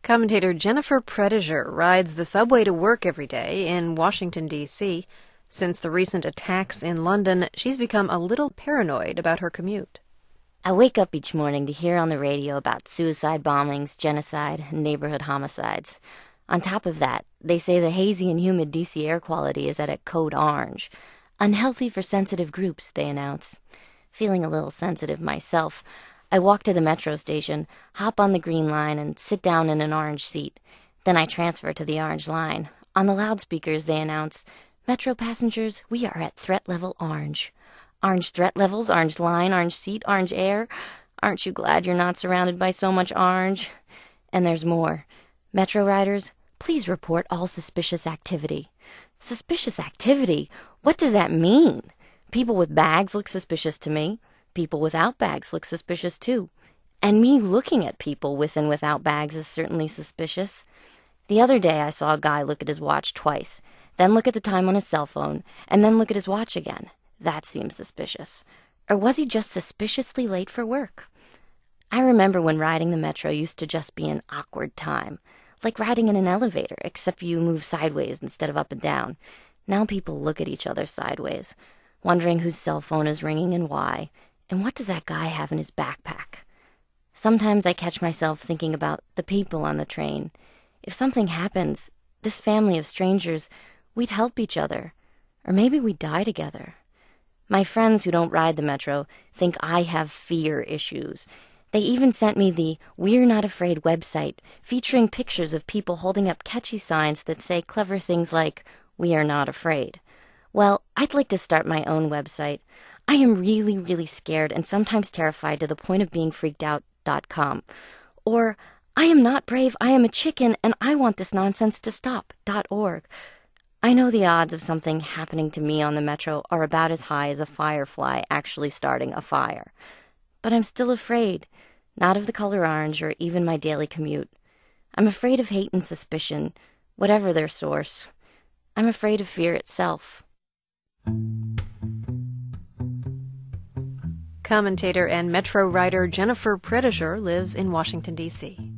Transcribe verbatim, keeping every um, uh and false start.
Commentator Jennifer Prediger rides the subway to work every day in Washington, D C Since the recent attacks in London, she's become a little paranoid about her commute. I wake up each morning to hear on the radio about suicide bombings, genocide, and neighborhood homicides. On top of that, they say the hazy and humid D C air quality is at a code orange. Unhealthy for sensitive groups, they announce. Feeling a little sensitive myself, I walk to the metro station, hop on the green line, and sit down in an orange seat. Then I transfer to the orange line. On the loudspeakers, they announce, "Metro passengers, we are at threat level orange." Orange threat levels, orange line, orange seat, orange air. Aren't you glad you're not surrounded by so much orange? And there's more. Metro riders, please report all suspicious activity. Suspicious activity? What does that mean? People with bags look suspicious to me. People without bags look suspicious too. And me looking at people with and without bags is certainly suspicious. The other day I saw a guy look at his watch twice, then look at the time on his cell phone, and then look at his watch again. That seems suspicious. Or was he just suspiciously late for work? I remember when riding the metro used to just be an awkward time, like riding in an elevator, except you move sideways instead of up and down. Now people look at each other sideways, wondering whose cell phone is ringing and why, and what does that guy have in his backpack? Sometimes I catch myself thinking about the people on the train. If something happens, this family of strangers, we'd help each other. Or maybe we'd die together. My friends who don't ride the metro think I have fear issues. They even sent me the We're Not Afraid website, featuring pictures of people holding up catchy signs that say clever things like, "We are not afraid." Well, I'd like to start my own website. I am really, really scared and sometimes terrified to the point of being freaked out dot com. Or, I am not brave, I am a chicken, and I want this nonsense to stop dot org. I know the odds of something happening to me on the metro are about as high as a firefly actually starting a fire. But I'm still afraid, not of the color orange or even my daily commute. I'm afraid of hate and suspicion, whatever their source. I'm afraid of fear itself. Commentator and metro rider Jennifer Prediger lives in Washington, D C